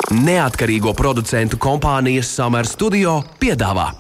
Neatkarīgo producentu kompānijas Summer Studio piedāvā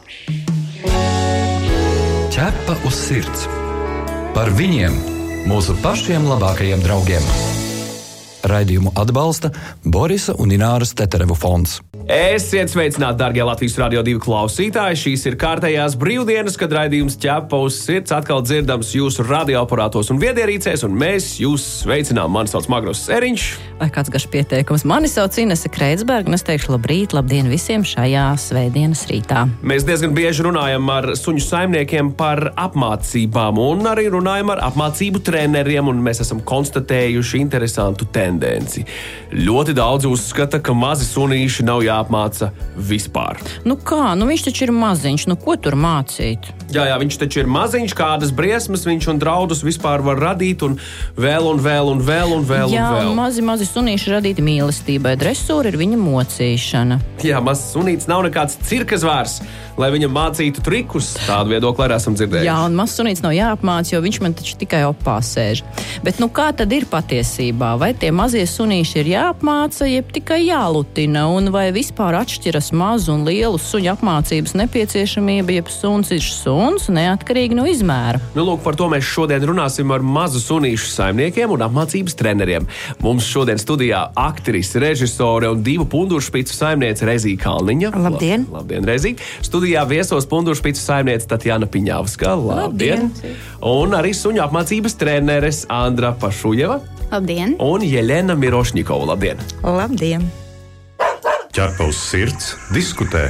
Ķepa uz sirds. Par viņiem, mūsu pašiem labākajiem draugiem. Raidījumu atbalsta Borisa un Ināras Teterevu fonds. Esiet sveicināti, darbie Latvijas Radio 2 klausītāji. Šīs ir kārtējās brīvdienas, kad raidījums Ķepa uz sirds atkal dzirdams jūsu radioaparātos un viedierīcēs, un mēs jūs sveicinām. Mani sauc Magros Eriņš. Vai kāds garš pieteikums? Mani sauc Inese Kreitsberga, un es teikšu labrīt, labdien visiem šajā svētdienas rītā. Mēs diezgan bieži runājam ar suņu saimniekiem par apmācībām, un arī runājam ar apmācību treneriem, un mēs esam konstatējuši interesantu tendenci. Ļoti daudz uzskata, ka mazi sunīši nav jāapmāca vispār. Nu kā? Nu viņš taču ir maziņš, nu ko tur mācīt? Jā, viņš taču ir maziņš, kādas briesmas viņš un draudus vispār var radīt, un vēl. Jā, un mazi sunīši radīti mīlestībai. Dresūra ir viņa mocīšana. Jā, mazs sunīts nav nekāds cirkazvērs, lai viņam mācītu trikus. Tādu viedokli arī esam dzirdējuši. Jā, un mazs sunīts nav jāapmāca, jo viņš man taču tikai opā sēž. Bet nu kā tad ir patiesībā? Vai tie mazie sunīši ir jāapmāca, jeb tikai jālutina? Un vai vispār atšķiras mazu un lielu suņu apmācības nepieciešamība, jeb suns ir suns, neatkarīgi no izmēra? Nu, lūk, par to mēs šodien runāsim ar mazu sunīšu saimniekiem un apmācības treneriem. Mums šodien studijā aktrise, režisore un 2 punduršpicu saimniece Rezija Kalniņa. Labdien! Labdien, Rezija! Studijā viesos punduršpicu saimniece Tatjana Piņāvska. Labdien! Un arī suņu apmācības treneres Andra Pašujeva. Labdien! Un Jeļena Mirošņikova. Labdien! Labdien! Ķepa uz sirds diskutē.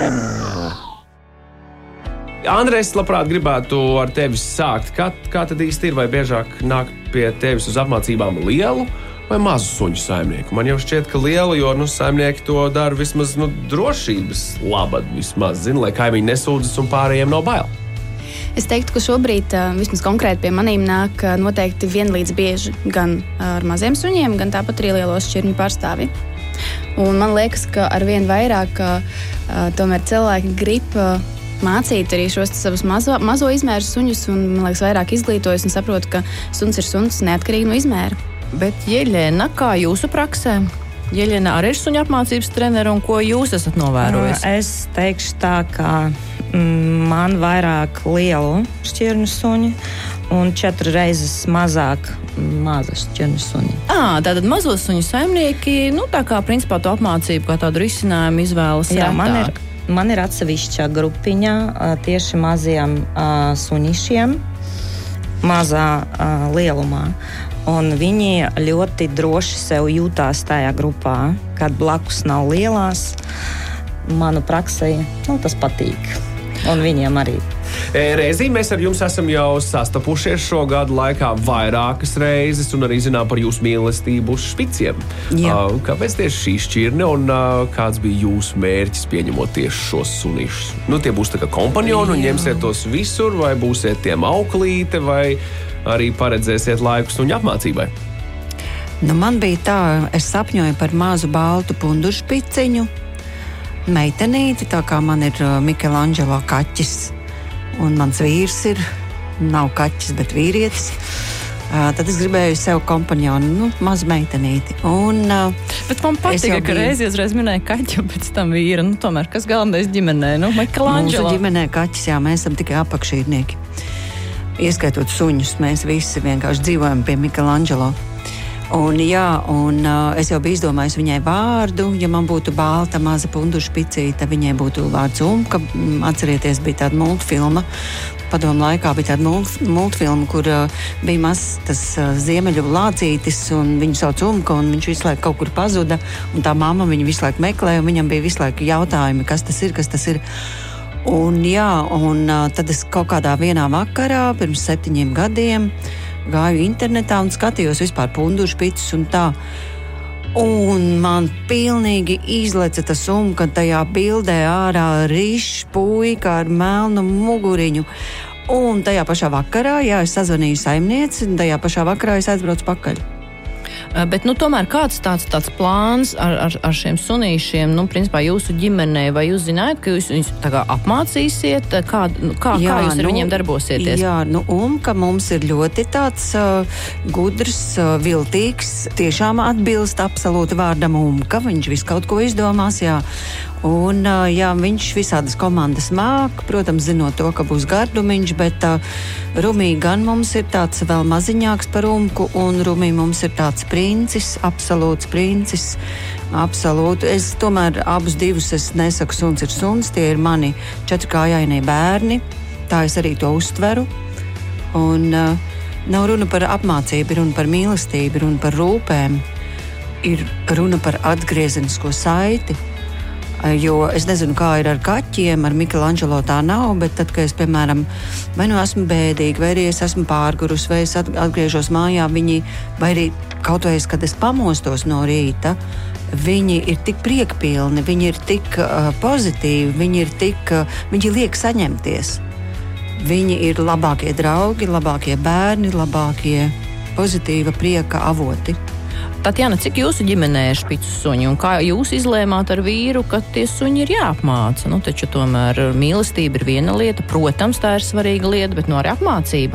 Andra, es labprāt gribētu ar tevi sākt. Kā tad īsti ir? Vai biežāk nāk pie tevis uz apmācībām lielu vai mazu suņu saimnieku? Man jau šķiet, ka lielu, jo saimnieki to dara vismaz drošības labad, vismaz zina, lai kaimiņi nesūdzas un pārējiem nav bail. Es teiktu, ka šobrīd, vismaz konkrēti pie manīm, nāk noteikti vienlīdz bieži gan ar maziem suņiem, gan tāpat arī lielos šķirņu pārstāvi. Un man liekas, ka arvien vairāk tomēr cilvēki grib mācīt arī šos savus mazo izmēru suņus, un man liekas vairāk izglītojas un saprot, ka suns ir suns neatkarīgi no izmēra. Bet, Jeļena, kā jūsu praksē? Jeļena arī ir suņu apmācības trenere, un ko jūs esat novērojusi? Es teikšu tā, ka man vairāk lielu šķirņu suņi un 4 reizes mazāk maza šķirņu suņi. Tātad mazo suņu saimnieki, tā kā principā to apmācību kā tādu risinājumu izvēlas retāk. Man ir atsevišķa grupiņa tieši maziem suņišiem, mazā lielumā. Un viņi ļoti droši sev jūtās tajā grupā, kad blakus nav lielās. Manu praksē tas patīk. Un viņiem arī. Rezī, mēs ar jums esam jau sastapušies šo gadu laikā vairākas reizes un arī zinām par jūsu mīlestību uz špiciem. Kāpēc tieši šī šķirne un kāds bija jūsu mērķis pieņemot tieši šos sunīšus? Tie būs tā kā kompanjoni un ņemsiet tos visur, vai būsiet tiem auklīte, vai arī paredzēsiet laiku suņu apmācībai? Man bija tā, es sapņoju par mazu baltu punduršpiciņu, meitenīti, tā kā man ir Michelangelo kaķis. Un mans vīrs nav kaķis, bet vīrietis. Tad es gribēju sev kompanjonu, mazu meitenīti. Bet man patika, ka reizi uzreiz minēja kaķi, pēc tam vīra. Tomēr, kas galvenais ģimenē? Michelangelo. Mūsu ģimenē kaķis, mēs esam tikai apakšīrnieki. Ieskaitot suņus, mēs visi vienkārši dzīvojam pie Michelangelo. Es jau biju izdomājis viņai vārdu. Ja man būtu balta maza punduršpicīte, viņai būtu vārds Umka. Atcerieties, bija tāda multfilma. Padomu laikā bija tāda multfilma, kur bija mazs tas ziemeļu lācītis, un viņu sauc Umka, un viņš visu laiku kaut kur pazuda, un tā mamma viņu visu laiku meklē, un viņam bija visu laiku jautājumi, kas tas ir. Tad es kaut kādā vienā vakarā, pirms 7 gadiem, gāju internetā un skatījos vispār punduršpicus un tā. Un man pilnīgi izleca tas Umka, tajā bildē ārā rišs puika ar melnu muguriņu. Un tajā pašā vakarā, es sazvanīju saimnieci, un tajā pašā vakarā es aizbraucu pakaļ. Bet, tomēr kāds tāds plāns ar šiem sunīšiem, principā jūsu ģimenē, vai jūs zināt, ka jūs viņus tā kā apmācīsiet, kā jūs ar viņiem darbosieties? Jā, Umka mums ir ļoti tāds gudrs, viltīgs, tiešām atbilst absolūti vārdam Umka, viņš visu kaut ko izdomās, jā. Un, viņš visādas komandas māk, protams, zinot to, ka būs gardumiņš, bet Rumī gan mums ir tāds vēl maziņāks par Umku, un Rumī mums ir tāds princis, absolūts princis, absolūti. Es tomēr abus divus es nesaku suns ir suns, tie ir mani 4kājainie bērni, tā es arī to uztveru. Un nav runa par apmācību, ir runa par mīlestību, runa par rūpēm, ir runa par atgriezenisko saiti. Jo es nezinu, kā ir ar kaķiem, ar Michelangelo tā nav, bet tad, kad es, piemēram, vai esmu bēdīga, vai arī es esmu pārgurus, vai es atgriežos mājā, viņi, vai arī kaut vai, kad es pamostos no rīta, viņi ir tik priekpilni, viņi ir tik pozitīvi, viņi liek saņemties. Viņi ir labākie draugi, labākie bērni, labākie pozitīva prieka avoti. Tatjana, cik jūsu ģimenē ir špicu suņi, un kā jūs izlēmāt ar vīru, ka tie suņi ir jāapmāca? Taču tomēr mīlestība ir viena lieta, protams, tā ir svarīga lieta, bet arī apmācība.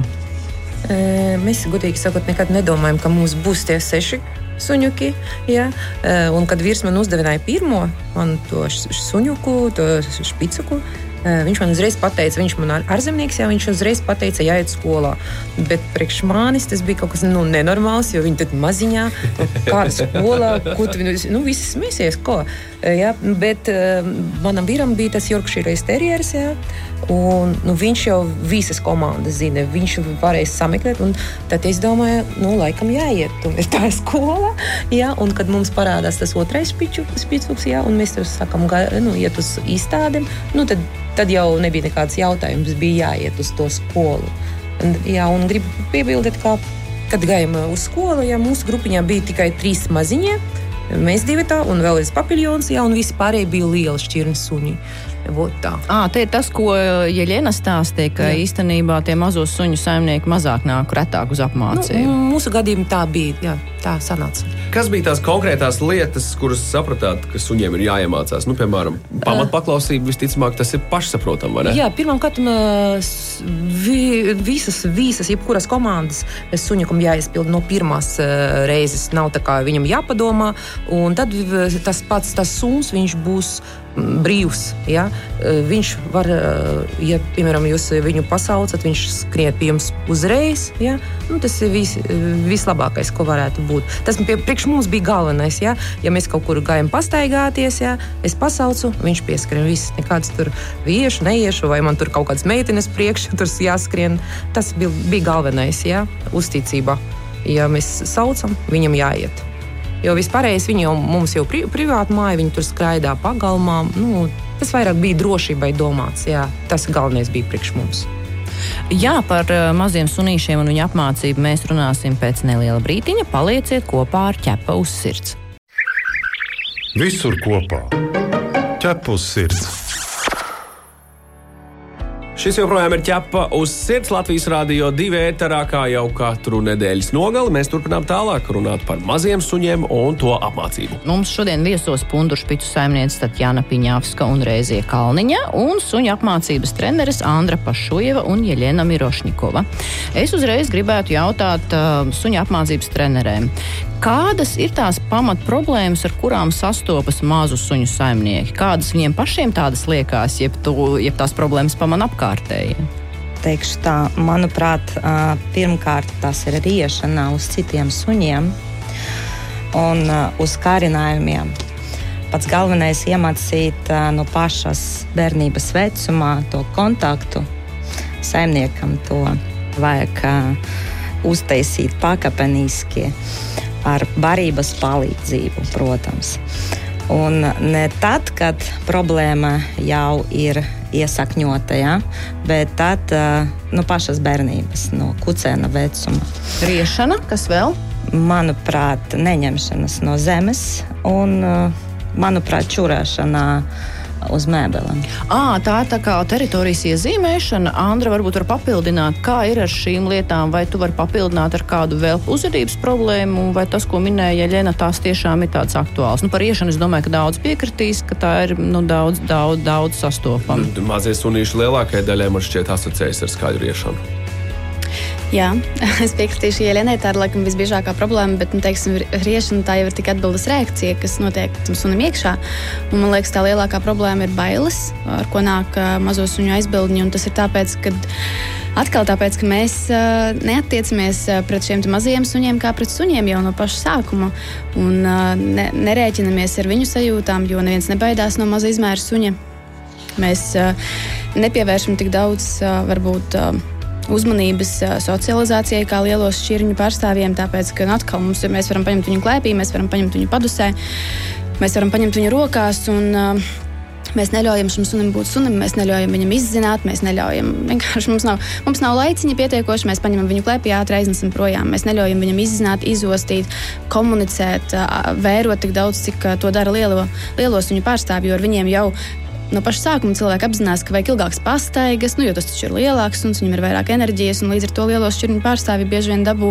Mēs, godīgi sakot, nekad nedomājam, ka mums būs tie 6 suņuki, ja? Un kad vīrs man uzdevināja pirmo, man to suņuku, to špicuku, viņš man uzreiz pateica, viņš man ārzemnieks, viņš uzreiz pateica, jāiet skolā. Bet priekš manis tas bija kaut kas nenormāls, jo viņi tad maziņā, kāda skolā, ko tu visi smēsies, ko. Ja? Bet manam vīram bija tas Yorkshire terieris, ja? Un viņš jau visas komandas zina, viņš varēja sameklēt, un tad es domāju, laikam jāiet, un ir tā skola, ja? Un kad mums parādās tas otrais špicuks, ja? Un mēs tur sākam iet uz izstādēm, tad jau nebija nekāds jautājums, bija jāiet uz to skolu. Un gribu piebildēt, ka, kad gājām uz skolu, mūsu grupiņā bija tikai 3 maziņie, mēs 2 un vēl viens papiljons, un visi pārējie bija lieli šķirni suņi. Te ir tas, ko Jeļena stāstīja, ka īstenībā tie mazo suņu saimnieki mazāk nāk retāk uz apmācību. Mūsu gadījumā tā bija, tā sanāca. Kas bija tās konkrētās lietas, kuras sapratāt, ka suņiem ir jāiemācās? Piemēram, pamatpaklausība visticamāk tas ir pašsaprotam, vai ne? Jā, pirmkārt, visas, jebkuras komandas suņukam jāizpild no pirmās reizes. Nav tā kā viņam jāpadomā, un tad tas suns, viņš būs brīvs, ja? Viņš var, ja, piemēram, jūs viņu pasaucat, viņš skrien pie jums uzreiz, ja? Tas ir vislabākais, ko varētu būt. Tas priekš mums bija galvenais, ja? Ja mēs kaut kur gājam pastaigāties, ja? Es pasaucu, viņš pieskrien viss, nekāds tur iešu, neiešu, vai man tur kaut kāds meitenes priekš, tur jāskrien. Tas bija galvenais, ja? Uzticība. Ja mēs saucam, viņam jāiet. Jo vispārējais mums jau privāti māja, viņi tur skraidā pagalmā. Tas vairāk bija drošībai domāts. Jā, tas galvenais bija priekš mums. Jā, par maziem sunīšiem un viņu apmācību mēs runāsim pēc neliela brītiņa. Palieciet kopā ar Ķepa uz sirds. Visur kopā. Ķepa uz sirds. Šis joprojām ir Ķepa uz sirds Latvijas Rādio 2 ēterā, kā jau katru nedēļas nogali. Mēs turpinām tālāk runāt par maziem suņiem un to apmācību. Mums šodien viesos Punduru špicu saimniece Tatjana Piņāvska un Rēzija Kalniņa un suņu apmācības treneres Andra Pašujeva un Jeļena Mirošņikova. Es uzreiz gribētu jautāt suņu apmācības trenerēm. Kādas ir tās pamat problēmas, ar kurām sastopas mazu suņu saimnieki? Kādas viņiem pašiem tādas liekas, jeb tās problēmas paman apkārtējiem? Teikšu tā, manuprāt, pirmkārt tas ir riešana uz citiem suņiem un uz kārinājumiem. Pats galvenais iemācīt no pašas bērnības vecumā to kontaktu saimniekam, to vajag uztaisīt pakāpeniski. Ar barības palīdzību, protams. Un ne tad, kad problēma jau ir iesakņota, ja? Bet tad no pašas bērnības, no kucēna vecuma. Riešana, kas vēl? Manuprāt, neņemšanas no zemes un, manuprāt, čurēšana uz mēbelēm. Tā kā teritorijas iezīmēšana. Andra varbūt var papildināt, kā ir ar šīm lietām, vai tu vari papildināt ar kādu vēl uzvedības problēmu, vai tas, ko minēja Jeļena, tās tiešām ir tāds aktuāls. Par iešanu es domāju, ka daudz piekritīs, ka tā ir daudz sastopama. Mazie sunīši lielākajai daļai man šķiet asociējas ar skaļu riešanu. Jā, es piekritīšu Jeļenai, tā ir laikam visbiežākā problēma, bet, teiksim, riešana tā jau ir tik atbildes reakcija, kas notiek tam sunim iekšā. Un man liekas, tā lielākā problēma ir bailes, ar ko nāk mazo suņu aizbildņi, un tas ir tāpēc, ka mēs neattiecamies pret šiem mazajiem suņiem kā pret suņiem jau no paša sākuma, un nerēķinamies ar viņu sajūtām, jo neviens nebaidās no maza izmēra suņa. Mēs nepievēršam tik daudz, varbūt, uzmanības socializācijai kā lielos šķirņu pārstāvjiem, tāpēc, ka atkal mēs varam paņemt viņu klēpī, mēs varam paņemt viņu padusē, mēs varam paņemt viņu rokās, un mēs neļaujam šim sunim būt sunim, mēs neļaujam viņam izzināt, mēs neļaujam, vienkārši mums nav laiciņa pietiekoši, mēs paņemam viņu klēpī, ātri aiznesam projām, mēs neļaujam viņam izzināt, izostīt, komunicēt, vērot tik daudz, cik to dara lielo suņu pārstāvji, jo ar viņiem jau no paša sākuma cilvēki apzinās, ka vajag ilgākas pastaigas, jo tas taču ir lielāks un viņam ir vairāk enerģijas, un līdz ar to lielos šķirņu pārstāvji bieži vien dabū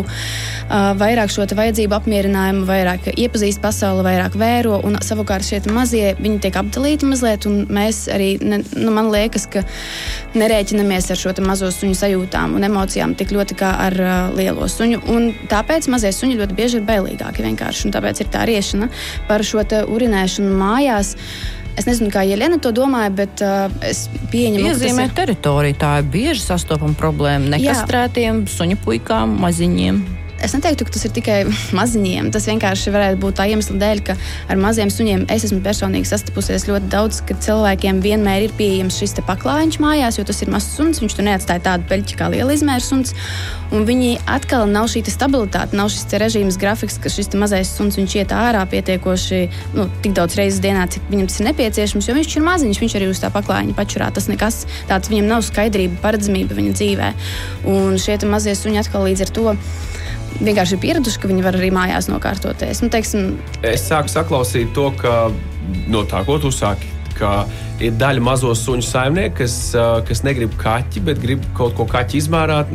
vairāk šo vajadzību apmierinājumu, vairāk iepazīst pasauli, vairāk vēro, un savukārt šie mazie, viņi tiek apdalīti mazliet, un mēs arī, man liekas, ka nerēķinamies ar šo mazo suņu sajūtām un emocijām tik ļoti kā ar lielo suņu, un tāpēc mazie suņi ļoti bieži ir bailīgāki vienkārši, un tāpēc ir tā riešana par šo urinēšanu mājās. Es nezinu, kā Jeļena to domāja, bet es pieņemu, ka iezīmē teritoriju. Tā ir bieži sastopama problēma nekastrētiem suņu puikām, maziņiem. Es neteiktu, ka tas ir tikai maziņiem. Tas vienkārši varētu būt tā iemesla dēļ, ka ar maziem suņiem es esmu personīgi sastapusies ļoti daudz, ka cilvēkiem vienmēr ir pieejams šis paklājiņš mājās, jo tas ir mazs suns, viņš tur neatstāja tādu peļķi kā liela izmēra suns, un viņi atkal nav šī stabilitāte, nav šis režīmas grafiks, ka šis mazais suns viņš iet ārā pietiekoši, tik daudz reizes dienā, cik viņam tas ir nepieciešams, jo viņš ir maziņš, viņš arī uz tā paklājiņa pačurā, tas nekas tāds, viņam nav skaidrība, paredzamība viņa dzīvē. Un šie mazie suņi atkal līdz ar to vienkārši ir pieraduši, ka viņi var arī mājās nokārtoties. Es sāku saklausīt to, ka no tā, ko tu saki, ka ir daļa mazo suņu saimnieku, kas negrib kaķi, bet grib kaut ko kaķi izmērāt,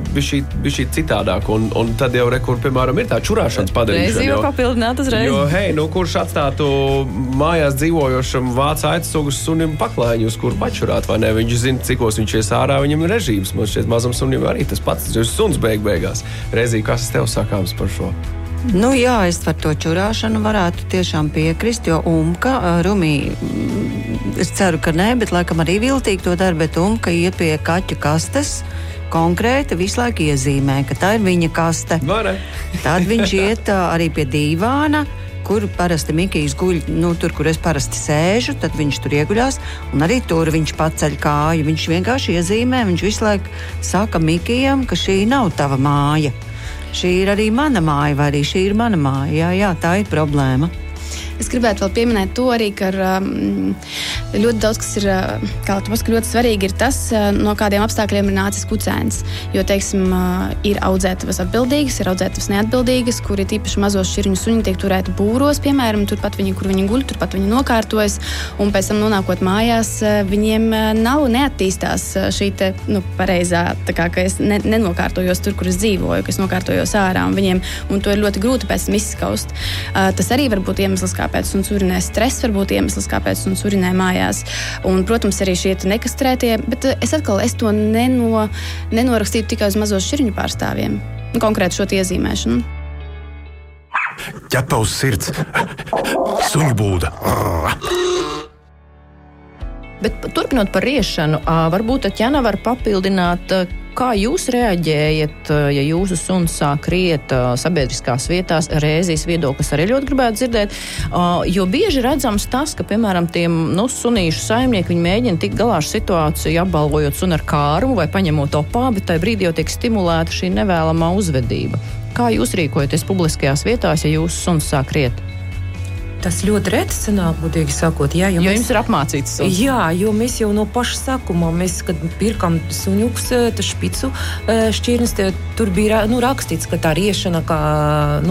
bišķi citādāk. Un tad jau kur, piemēram, ir tā čurāšanas padarīšana. Reizi jau papildināt uzreiz. Jo, kurš atstātu mājās dzīvojošam vācu aizsugas sunim paklājiņu, uz kuru pačurāt, vai ne? Viņš zina, cikos viņš ies ārā, viņam ir režīms. Man šķiet, mazam sunim arī tas pats, tas ir suns beigās. Reizi, kas tev sakāms par šo? Jā, es par to čurāšanu varētu tiešām piekrist, jo Rumī, es ceru, ka nē, bet laikam arī viltīgi to dara, bet iet pie kaķu kastes, konkrēti visu laiku iezīmē, ka tā ir viņa kaste. Tad viņš iet arī pie dīvāna, kur parasti Mikijs guļ, tur, kur es parasti sēžu, tad viņš tur ieguļās, un arī tur viņš paceļ kāju, viņš vienkārši iezīmē, viņš visu laiku saka Mikijam, ka šī nav tava māja. Šī ir arī mana māja, vai arī šī ir mana māja. Jā, tā ir problēma. Es gribētu vēl pieminēt to arī, ka ļoti daudz, kas ir, kā tu pasaki, ļoti svarīgi ir tas, no kādiem apstākļiem ir nācis kucēns. Jo, teiksim, ir audzētavas atbildīgas, ir audzētavas neatbildīgas, kuri tīpaši mazo šķirņu suņi tiek turēti būros, piemēram, turpat viņi, kur viņi guļ, turpat viņi nokārtojas, un pēc tam nonākot mājās, viņiem neattīstās šī te, pareizā, tā kā, ka es nenokārtojos tur, kur es dzīvoju, ka es nokārtojos ārā, un to ir ļoti grūti pēc tam izskaust. Tas arī var būt iemesls, kāpēc suns urinē, stress var būt iemesls, kāpēc suns urinē mājās. Un, protams, arī šie nekastrētie, bet es to nenorakstītu tikai uz mazo šķirņu pārstāvjiem. Konkrēti šo iezīmēšanu. Ķepa uz sirds. Suņu būda. Bet turpinot par riešanu, varbūt Tatjana var papildināt, kā jūs reaģējat, ja jūsu suns sāk riet sabiedriskās vietās, Rēzijas viedoklis arī ļoti gribētu dzirdēt, jo bieži redzams tas, ka, piemēram, tiem sunīšu saimnieki, viņi mēģina tikt galā ar situāciju, apbalvojot sunu ar kārmu vai paņemot opā, bet tajā brīdī jau tiek stimulēta šī nevēlamā uzvedība. Kā jūs rīkojaties publiskajās vietās, ja jūsu suns sāk riet? Tas ļoti reti sanāk, būtīgi sakot. Jā, jo jums ir apmācīts suns. Jā, jo mēs jau no paša sākuma, kad pirkam suņuks, špicu šķirnes, tur bija rakstīts, ka tā riešana, kā,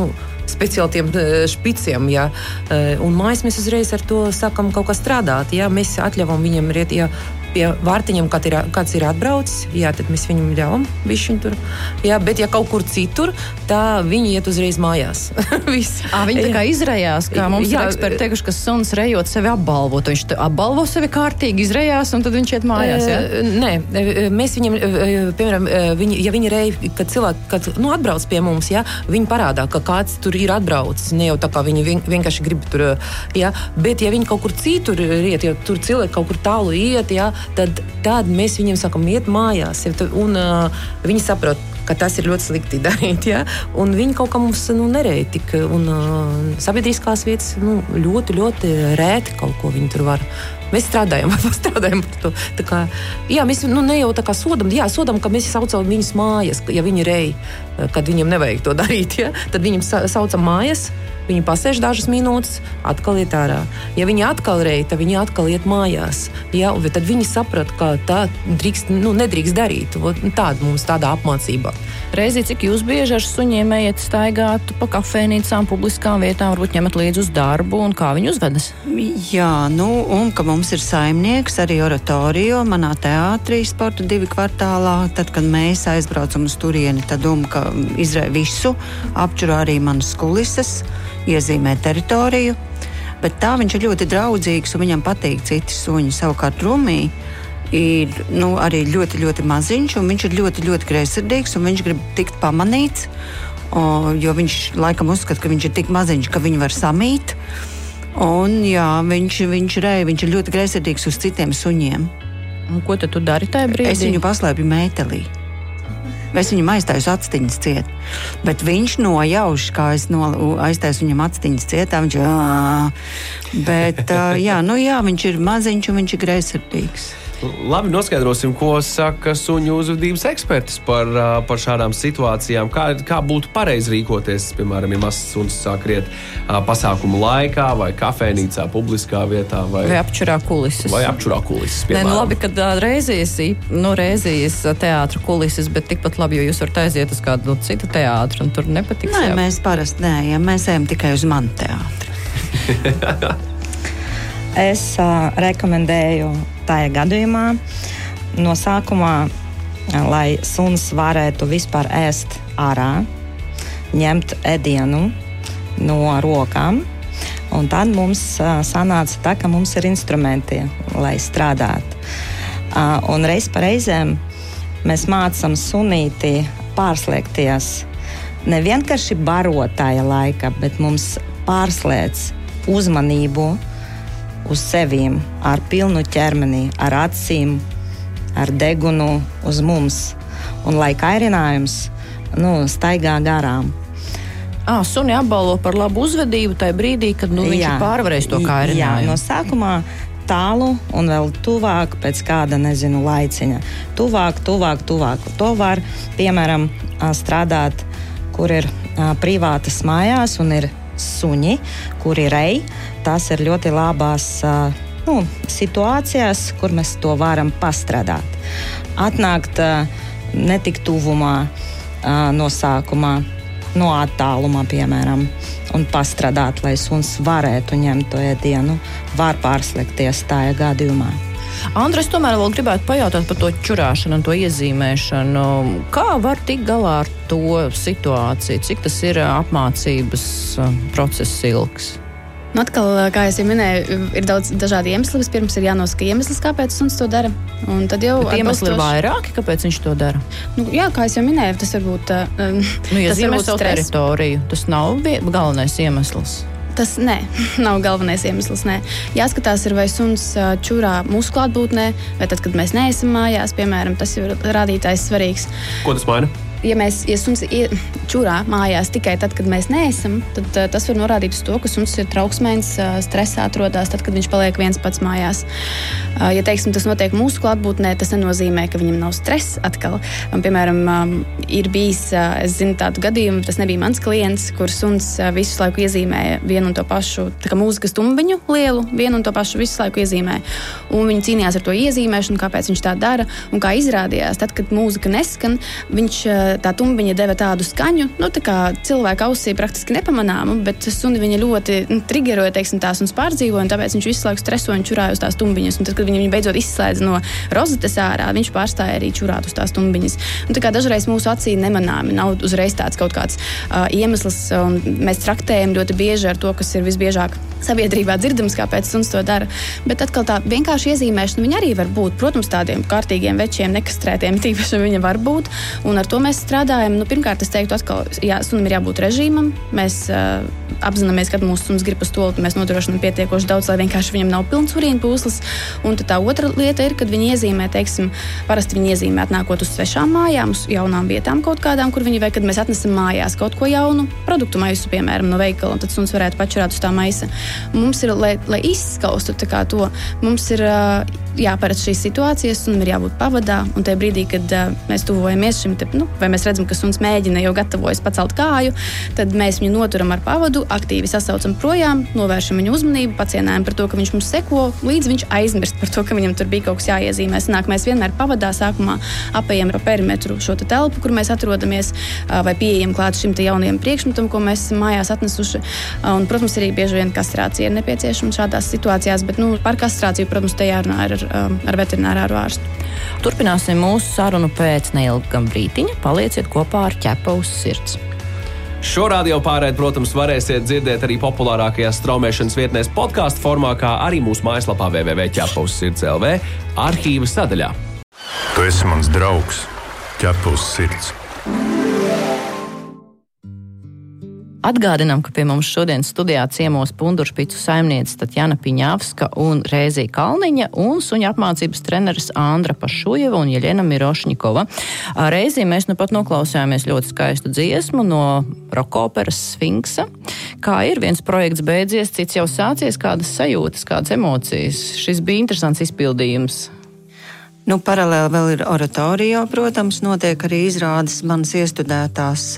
speciāli tiem špiciem, jā. Un mājās mēs uzreiz ar to sākam kaut kā strādāt, jā. Mēs atļavam viņam riet, jā, pie vārtiņiem, kāds ir atbraucis, jā, tad mēs viņam ļaujam bišķiņ tur, jā, bet ja kaut kur citur, tā viņi iet uzreiz mājās. Viņi tā kā izrejās, kā mums ir eksperti teikuši, ka suns rejot sevi apbalvot, viņš apbalvo sevi kārtīgi, izrejās, un tad viņš iet mājās, jā? Nē, mēs viņam, piemēram, ja viņi rej, kad cilvēki, atbrauc pie mums, jā, viņi parādā, ka kāds tur ir atbraucis, ne jau tā kā viņi vienkārši grib tur, jā, bet ja viņi kaut kur citur iet, ja tur cilvēki kaut kur tālu iet, jā, tad mēs viņiem sākam iet mājās, un viņi saprot, ka tas ir ļoti slikti darīt, ja? Un viņi kaut kā mums nereja tik, un sabiedriskās vietas ļoti, ļoti rēti kaut ko viņi tur var. Mēs strādājam par to. Tā kā, jā, mēs ne jau tā kā sodam, sodam, ka mēs saucam viņus mājas, ja viņi rej, kad viņiem nevajag to darīt, ja? Tad viņiem saucam mājas, viņi pasēž dažas minūtes, atkal iet ārā. Ja viņi atkal rej, tad viņi atkal iet mājās. Ja? Tad viņi saprat, ka tā nedrīkst darīt. Tāda mums tāda apmācība. Reizi, cik jūs bieži ar suņiem ejat staigāt pa kafejnīcām, publiskām vietām, varbūt ņemat līdzi uz darbu, un kā viņi uzvedas? Jā, un ka mums ir saimnieks arī oratorio manā teātrī Sporta 2 kvartālā. Tad, kad mēs aizbraucam uz turieni, tad ka izrēja visu, apčurā arī manas kulises, iezīmē teritoriju, bet tā viņš ir ļoti draudzīgs un viņam patīk citi suņi. Savukārt Rumī ir arī ļoti, ļoti maziņš, un viņš ir ļoti, ļoti greizsirdīgs, un viņš grib tikt pamanīts, jo viņš laikam uzskata, ka viņš ir tik maziņš, ka viņu var samīt. Un jā, viņš ir ļoti greizsirdīgs uz citiem suņiem. Un ko tad tu dari tajā brīdī? Es viņu paslēpju mētelī. Es viņam aiztāju actiņas ciet, bet viņš nojauš, kā es aiztāju viņam actiņas cietā, viņš viņš ir maziņš un viņš ir greizsirdīgs. Labi, noskaidrosim, ko saka suņu uzvedības eksperts par šādām situācijām. Kā būtu pareizi rīkoties, piemēram, ja mazs suns sāk riet pasākumu laikā vai kafejnīcā, publiskā vietā vai apčurā kulises. Piemēram. Labi, kad reizes teātra kulises, bet tikpat labi, jo jūs varat aiziet uz kādu citu teātru un tur nepatiks. Nē, mēs parasti neejam, mēs ejam tikai uz manu teātru. Es rekomendēju tajā gadījumā no sākumā, lai suns varētu vispār ēst ārā, ņemt ēdienu no rokām. Un tad mums sanāca tā, ka mums ir instrumenti, lai strādātu. Un reiz pa reizēm mēs mācām sunīti pārslēgties. Ne vienkārši barotāja laika, bet mums pārslēdz uzmanību uz sevīm, ar pilnu ķermeni, ar acīm, ar degunu uz mums. Un lai kairinājums staigā garām. Suni apbalvo par labu uzvedību tajā brīdī, kad viņš ir pārvarējis to kairinājumu. Jā, no sākumā tālu un vēl tuvāk pēc kāda, laiciņa. Tuvāk. To var, piemēram, strādāt, kur ir privātas mājās un ir suņi, kuri rej. Tas ir ļoti labās situācijās, kur mēs to varam pastrādāt. Atnākt netik tuvumā no sākumā, no attālumā, piemēram, un pastrādāt, lai suns varētu ņemt to ēdienu, var pārslēgties tajā gadījumā. Andra, es tomēr vēl gribētu pajautāt par to čurāšanu un to iezīmēšanu. Kā var tikt galā ar to situāciju? Cik tas ir apmācības process ilgs? Atkal, kā jau minēju, ir daudz dažādu iemeslu. Vispirms ir jānosaka iemesls, kāpēc suns to dara. Un tad jau iemesli ir vairāki, kāpēc viņš to dara? Jā, kā jau minēju, tas varbūt iezīmē savu teritoriju. Tas nav galvenais iemesls. Tas nav galvenais iemesls. Nē. Jāskatās, vai suns čurā mūsu klātbūtnē, vai tad, kad mēs neesam mājās, piemēram, tas ir rādītājs svarīgs. Ko tas maina? Ja suns čurā mājās tikai tad, kad mēs neesam, tad tas var norādīt uz to, ka suns ir trauksmēns, stresā atrodas, tad, kad viņš paliek viens pats mājās. Ja, teiksim, tas notiek mūsu klātbūtnē, tas nenozīmē, ka viņam nav stress atkal. Un, piemēram, ir bijis, es zinu tādu gadījumu, tas nebija mans klients, kur suns visu laiku iezīmēja vienu un to pašu, tā kā mūzikas tumbiņu lielu, vienu un to pašu visu laiku iezīmēja. Un viņi cīnījās ar to iezīmēšanu, kāpēc viņš tā dara, un kā izrādījās, tad, kad mūzika neskan, viņš tā tumbiņa deva tādu skaņu, tā kā cilvēka ausī praktiski nepamanāmu, bet suni viņa ļoti trigeroja, teiksim, tās un pārdzīvoja, un tāpēc viņš visu laiku stresoja un čurāja uz tās tumbiņas. Un tad, kad viņu beidzot izslēdza no rozetes ārā, viņš pārstāja arī čurāt uz tās tumbiņas. Un tā kā dažreiz mūsu acī nemanāmi, nav uzreiz tāds kaut kāds iemesls, un mēs traktējam ļoti bieži ar to, kas ir visbiežāk sabiedrībā dzirdams, kāpēc suns to dara. Bet atkal tā vienkārši iezīmēšana viņa arī var būt. Protams, tādiem kārtīgiem večiem, nekastrētiem tīpaši viņa var būt, un ar to mēs strādājam. Pirmkārt, es teiktu atkal, sunim ir jābūt režīmam. Mēs apzināmies, kad mūsu suns grib uz tolti, mēs nodrošinām pietiekoši daudz, lai vienkārši viņam nav pilns urīna pūslis. Un tā otra lieta ir, kad viņi iezīmē, teiksim, parasti viņi iezīmē atnākot uz svešām mājām, uz jaunām vietām kaut kādām, kur viņi vai kad mēs atnesam mājās kaut ko jaunu, produktu maisu, piemēram, no veikala, un tad suns varētu pačurāt uz tā maisa. Mums ir, lai izskaustu to, mums ir jāparedz šīs situācijas, un ir jābūt pavadā, un tajā brīdī, kad mēs tuvojamies šim, vai mēs redzam, ka suns mēģina jau gatavojas pacelt kāju, tad mēs viņu noturam ar pavadu, aktīvi sasaucam projām, novēršam viņu uzmanību, pacienājam par to, ka viņš mums seko, līdz viņš aizmirst par to, ka viņam tur bija kaut kas jāiezīmē. Sanāk, mēs vienmēr pavadā sākumā apējam pa perimetru šo telpu, kur mēs atrodamies, vai pieejam klāt šim jaunajam priekšmetam, ko mēs mājās atnesuši. Un, protams, arī bieži vien kastrācija ir nepieciešama šādās situācijās, bet par kastrāciju, protams, te jārunā ar veterinārāru ārstu. Turpināsim mūsu sarunu pēc neilgam brītiņa. Palieciet kopā ar Ķepa uz sirds. Šo radio pārēdi, protams, varēsiet dzirdēt arī populārākajās straumēšanas vietnēs podkāstu formā, kā arī mūsu mājaslapā www.ķepauzsirds.lv arhīva sadaļā. Tu esi mans draugs, Ķepa uz sirds. Atgādinām, ka pie mums šodien studijā ciemos Punduršpicu saimniece Tatjana Piņāvska un Rēzija Kalniņa un suņa apmācības treneris Andra Pašujeva un Jeļena Mirošņikova. Rēzija mēs pat noklausījāmies ļoti skaistu dziesmu no rokoperas Sfinksa. Kā ir viens projekts beidzies, cits jau sācies, kādas sajūtas, kādas emocijas? Šis bija interesants izpildījums. Paralēli vēl ir oratorija, protams, notiek arī izrādes manas iestudētās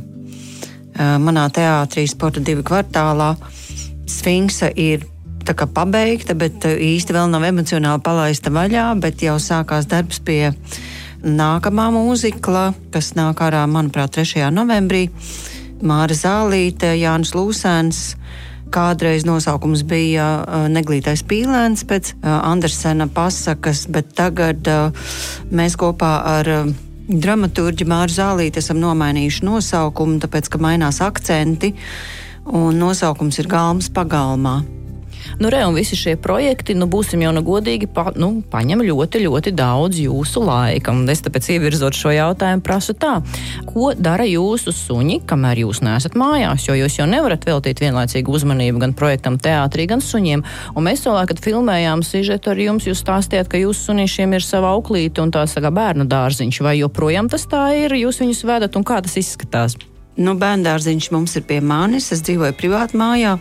manā teātrī Sporta 2 kvartālā. Sfinksa ir tā kā pabeigta, bet īsti vēl nav emocionāli palaista vaļā, bet jau sākās darbs pie nākamā mūzikla, kas nāk ārā, manuprāt, 3. novembrī. Māra Zālīte, Jānis Lūsēns. Kādreiz nosaukums bija Neglītais pīlēns pēc Andersena pasakas, bet tagad mēs kopā ar dramaturģi Māru Zālīti esam nomainījuši nosaukumu, tāpēc, ka mainās akcenti, un nosaukums ir Galmas pagalmā. Un visi šie projekti, būsim jau godīgi, paņem ļoti, ļoti daudz jūsu laika. Un es tāpēc ievirzot šo jautājumu prasu tā, ko dara jūsu suņi, kamēr jūs neesat mājās, jo jūs jau nevarat veltīt vienlaicīgu uzmanību gan projektam teātrī, gan suņiem. Un mēs savulaik, kad filmējām sižetu ar jums, jūs stāstījāt, ka jūsu sunīšiem ir sava auklīte un tās bērnu dārziņš. Vai joprojām tas tā ir, jūs viņus vedat un kā tas izskatās? Bērnu dārziņš mums ir pie manis, es dzīvoju privāti mājā.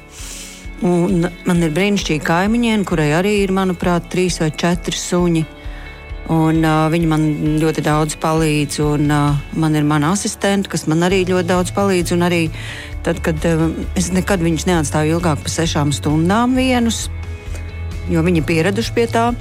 Un man ir brīnišķīgi kaimiņieni, kurai arī ir, manuprāt, 3 vai 4 suņi. Un viņi man ļoti daudz palīdz, un man ir mana asistente, kas man arī ļoti daudz palīdz. Un arī tad, kad es nekad viņus neatstāju ilgāk par 6 stundām vienus, jo viņi pieraduši pie tā.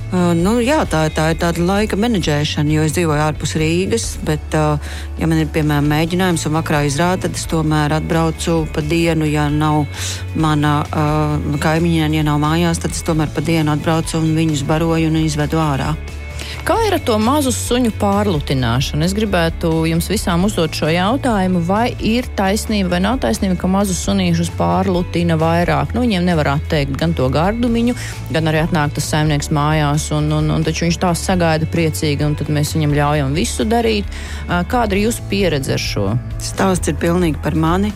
Tā ir tāda laika menedžēšana, jo es dzīvoju ārpus Rīgas, bet, ja man ir, piemēram, mēģinājums un vakarā izrāda, tad es tomēr atbraucu pa dienu, ja nav mana kaimiņiene, ja nav mājās, tad es tomēr pa dienu atbraucu un viņus baroju un izvedu ārā. Kā ir ar to mazu suņu pārlutināšanu? Es gribētu jums visām uzdot šo jautājumu, vai ir taisnība vai nav taisnība, ka mazus sunīšus pārlutina vairāk. Viņiem nevar atteikt gan to gardumiņu, gan arī atnāk tas saimnieks mājās, un taču viņš tā sagaida priecīgi, un tad mēs viņam ļaujam visu darīt. Kāda ir jūsu pieredze ar šo? Stāsts ir pilnīgi par mani.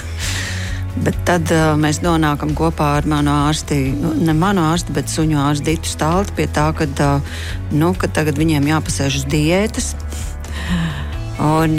Bet tad mēs nonākam kopā ar manu ārsti, ne manu ārsti, bet suņu ārstu Ditu Stalti pie tā, ka tagad viņiem jāpasēž uz diētas. Un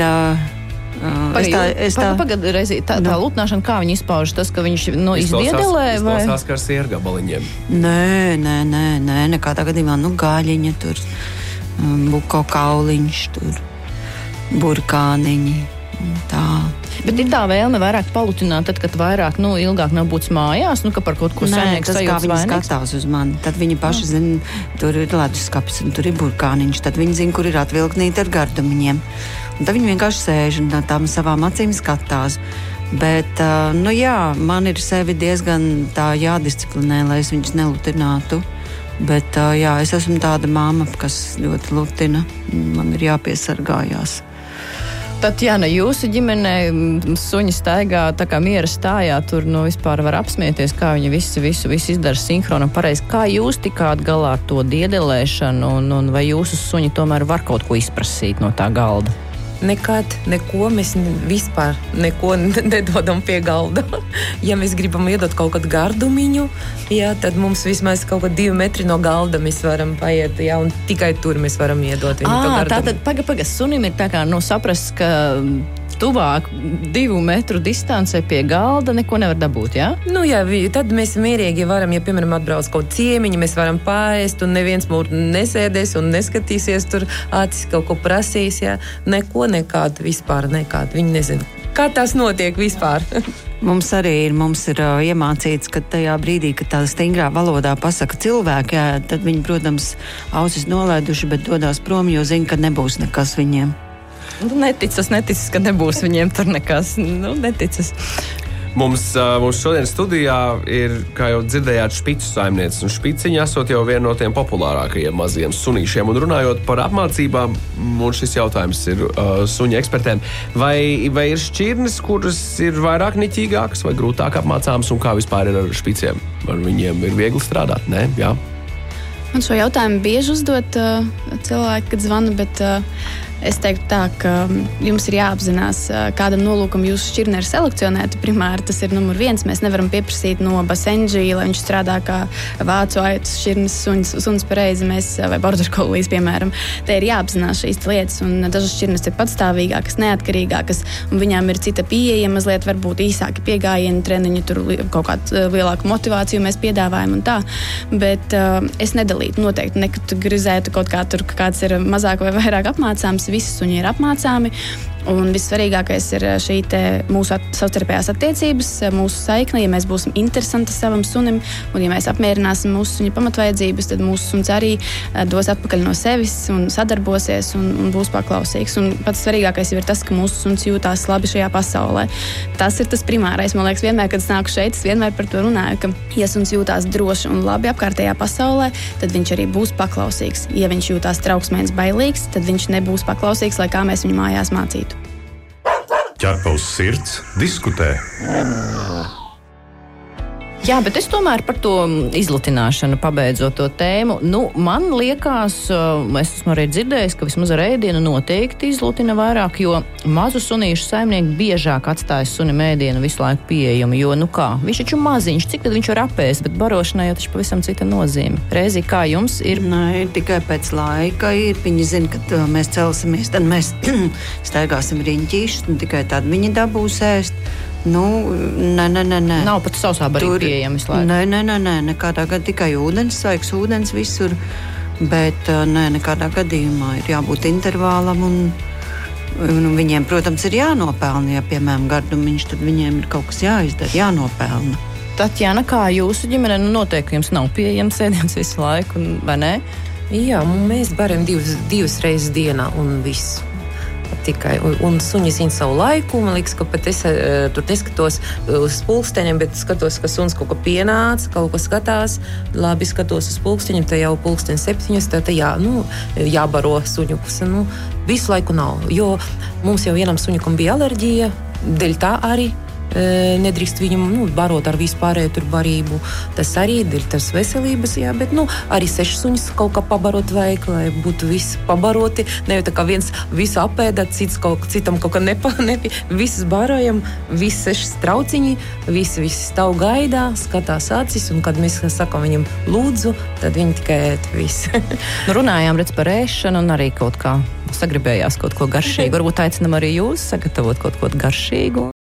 tā lutināšana, kā viņi izpauž, tas, ka viņš izdiedelē? Izklausās kā ar sieru gabaliņiem. Nē, nekādā gadījumā, gaļiņa tur, buko kauliņš tur, burkāniņi, tā. Bet ir tā vēlme vairāk palutināt, tad, kad vairāk, ilgāk nav būts mājās, ka par kaut ko saimnieks sajūtas vainīgs. Viņi skatās uz mani. Tad viņi paši zina, tur ir leduskapis un tur ir burkāniņš. Tad viņi zina, kur ir atvilknīti ar gardumiņiem. Un tad viņi vienkārši sēž un tām savām acīm skatās. Bet, man ir sevi diezgan tā jādisciplinē, lai es viņus nelutinātu. Bet, es esmu tāda māma, kas ļoti lutina. Man ir jāpiesargājās. Tatjana, jūsu ģimenē suņi staigā tā kā miera stājā, tur vispār var apsmieties, kā viņi visu izdara sinhronu pareizi. Kā jūs tikāt galā ar to diedelēšanu un vai jūsu suņi tomēr var kaut ko izprasīt no tā galda? Nekad, neko mēs vispār neko nedodam pie galda. Ja mēs gribam iedot kaut kādu gardumiņu, tad mums vismaz kaut kādi 2 metri no galda mēs varam paiet, un tikai tur mēs varam iedot viņu to gardumiņu. Tātad, paga, sunim ir tā kā, saprast, ka tuvāk 2 metru distancē pie galda neko nevar dabūt, jā? Tad mēs mierīgi varam, ja, piemēram, atbrauc kaut ciemiņi, mēs varam paēst, un neviens mūs nesēdēs un neskatīsies tur acis kaut ko prasīs, jā. Neko, nekādu, vispār nekādu. Viņi nezina, kā tas notiek vispār. Mums ir iemācīts, ka tajā brīdī, kad tā stingrā valodā pasaka cilvēki, tad viņi, protams, ausis nolaiduši, bet dodās prom, jo zina, ka nebūs nekas viņiem. Neticas, ka nebūs viņiem tur nekas. Neticas. Mums šodien studijā ir, kā jau dzirdējāt, špicu saimniece. Un špiciņa esot jau viena no tiem populārākajiem maziem sunīšiem. Un runājot par apmācībām, un šis jautājums ir suņu ekspertiem, vai ir šķirnes, kuras ir vairāk niķīgākas vai grūtāk apmācāmas, un kā vispār ir ar špiciem? Ar viņiem ir viegli strādāt, ne? Jā. Man šo jautājumu bieži uzdot cilvēki, kad zvana, bet es teiktu tā, ka jums ir jāapzinās, kādam nolūkam jūsu šķirne ir selekcionēta. Primāri tas ir numur 1. Mēs nevaram pieprasīt no Basenģī, lai viņš strādā kā vācu aitas šķirnes suns pareizi, vai border collies, piemēram. Te ir jāapzinās šīs lietas, un dažas šķirnes ir patstāvīgākas, neatkarīgākas, un viņām ir cita pieeja, mazliet varbūt īsāki piegājieni, treniņi, tur kaut kādu lielāku motivāciju mēs piedāvājam un tā. Bet es nedalītu noteikti, nekategorizētu kaut kā tur, kāds ir mazāk vai vairāk apmācāms. Visi suņi ir apmācāmi, un vissvarīgākais ir šī mūsu savstarpējās attiecības, mūsu saikne, ja mēs būsim interesanti savam sunim, un ja mēs apmierināsim mūsu suņa pamatvajadzības, tad mūsu suns arī dos atpakaļ no sevis un sadarbosies un būs paklausīgs. Un pats svarīgākais ir tas, ka mūsu suns jūtās labi šajā pasaulē. Tas ir tas primārais. Man liekas, vienmēr, kad es nāku šeit, es vienmēr par to runāju, ka ja suns jūtās droši un labi apkārtējā pasaulē, tad viņš arī būs paklausīgs. Ja viņš jūtās trauksmēns, bailīgs, tad viņš nebūs paklausīgs, lai kā mēs viņu mājās mācītu. Ķerpa uz sirds, diskutē. Jā, bet es tomēr par to izlutināšanu pabeidzot to tēmu. Man liekas, es esmu arī dzirdējis, ka vismaz ar ēdienu noteikti izlutina vairāk, jo mazu sunīšu saimnieki biežāk atstāja sunim ēdienu visu laiku pieejamu, jo, viņš taču maziņš, cik tad viņš var apēst, bet barošanai jau taču pavisam cita nozīme. Reizi, kā jums ir? Nē, tikai pēc laika ir. Viņi zina, ka mēs celsimies, tad mēs staigāsim riņķīšus, un tikai tad viņi dabūs ēst. Nē. Nav pat sausā barība pieejama visu laiku. Nē, nekādā gadījumā tikai ūdens, svaigs ūdens visur, bet nekādā gadījumā ir jābūt intervālam un viņiem, protams, ir jānopelna, ja, piemēram, gardumiņš, tad viņiem ir kaut kas jāizdara, jānopelna. Tatjana, kā jūsu ģimene, noteikti jums nav pieejams ēdiens visu laiku, vai ne? Jā, mēs barām divas reizes dienā un viss. Tikai, un suņi zina savu laiku. Man liekas, ka pat es tur neskatos uz pulksteņiem, bet skatos, ka suns kaut ko pienāca, kaut ko skatās. Labi, skatos uz pulksteņiem, te jau pulksteņi 7, tad jābaro suņukus. Visu laiku nav, jo mums jau vienam suņukam bija alerģija, dēļ tā arī. Nedrīkst viņam barot ar vispārēju tur barību. Tas arī ir tas veselības, jā, bet arī 6 suņus kaut kā pabarot vajag, lai būtu visi pabaroti. Ne jau tā kā viens visu apēda, citam kaut kā nepie. Visas barojam, visi 6 trauciņi, visi stāv gaidā, skatās acis, un kad mēs sakam viņam lūdzu, tad viņi tikai ēt visu. Runājām par ēšanu un arī kaut kā sagribējās kaut ko garšīgu. Varbūt aicinam arī jūs sagatavot kaut ko garšīgu.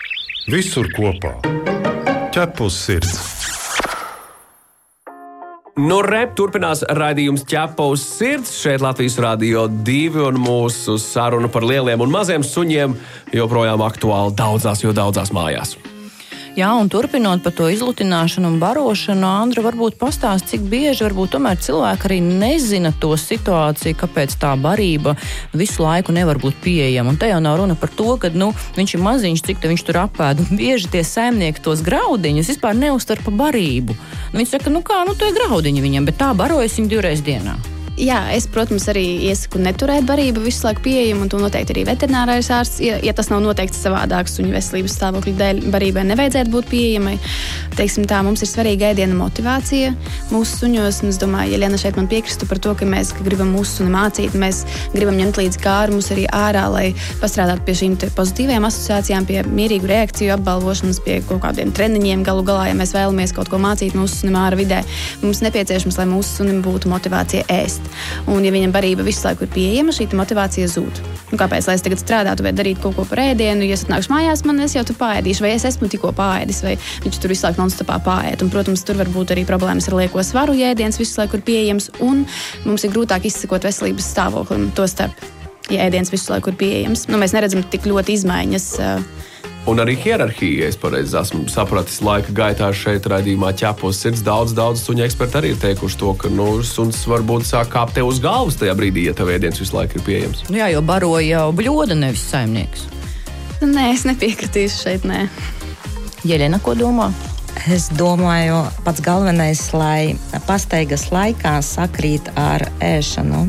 Visur kopā. Ķerpa uz sirds. Nu, turpinās raidījums Ķepa uz sirds. Šeit Latvijas Radio 2 un mūsu saruna par lieliem un maziem suņiem joprojām aktuāli daudzās mājās. Jā, un turpinot par to izlutināšanu un barošanu, Andra, varbūt pastāst, cik bieži varbūt tomēr cilvēki arī nezina to situāciju, kāpēc tā barība visu laiku nevar būt pieejama. Un te jau nav runa par to, ka viņš ir maziņš, cik te viņš tur apēd. Un bieži tie saimnieki tos graudiņus vispār neuztver pa barību. Viņš saka, tie graudiņi viņam, bet tā barojas viņu 2 reizes dienā. Jā, es, protams, arī iesaku neturēt barību visu laiku pieejamu, un to noteikti arī veterinārais ārsts, ja tas nav noteikts savādāk suņu veselības stāvokļa dēļ, barībai nevajadzētu būt pieejamai. Teiksim tā, mums ir svarīga ēdiena motivācija mūsu suņos, un es domāju, ja Liena šeit man piekristu par to, ka mēs gribam mūsu suni mācīt, mēs gribam ņemt līdz kārmus arī ārā, lai pastrādātu pie šīm pozitīvajām asociācijām, pie mierīgu reakciju apbalvošanas, pie kaut kādiem treniņiem galu galā, ja mēs vēlamies kaut ko mācīt mūsu sunim ārā vidē. Mums nepieciešams, lai mūsu sunim būtu motivācija ēst. Un, ja viņam barība visu laiku ir pieejama, šī motivācija zūd. Kāpēc? Lai es tagad strādātu vai darītu kaut ko par ēdienu, ja es atnākšu mājās, es jau tur paēdīšu, vai es esmu tikko paēdis, vai viņš tur visu laiku non-stopā paēd. Un, protams, tur var būt arī problēmas ar lieko svaru, ja ēdiens visu laiku ir pieejams, un mums ir grūtāk izsekot veselības stāvoklim, to starp, ja ēdiens visu laiku ir pieejams. Mēs neredzam tik ļoti izmaiņas. Un arī hierarhija, ja es pareizi esmu sapratis laika gaitā šeit raidījumā Ķepa uz sirds. Daudz suņu eksperti arī ir teikuši to, ka suns varbūt sāk kāpt tev uz galvas tajā brīdī, ja tev ēdiens visu laiku ir pieejams. Jā, jo baroja jau bļoda, nevis saimnieks. Nē, es nepiekritīšu šeit, nē. Jeļena, ko domā? Es domāju, pats galvenais, lai pastaigas laikā sakrīt ar ēšanu,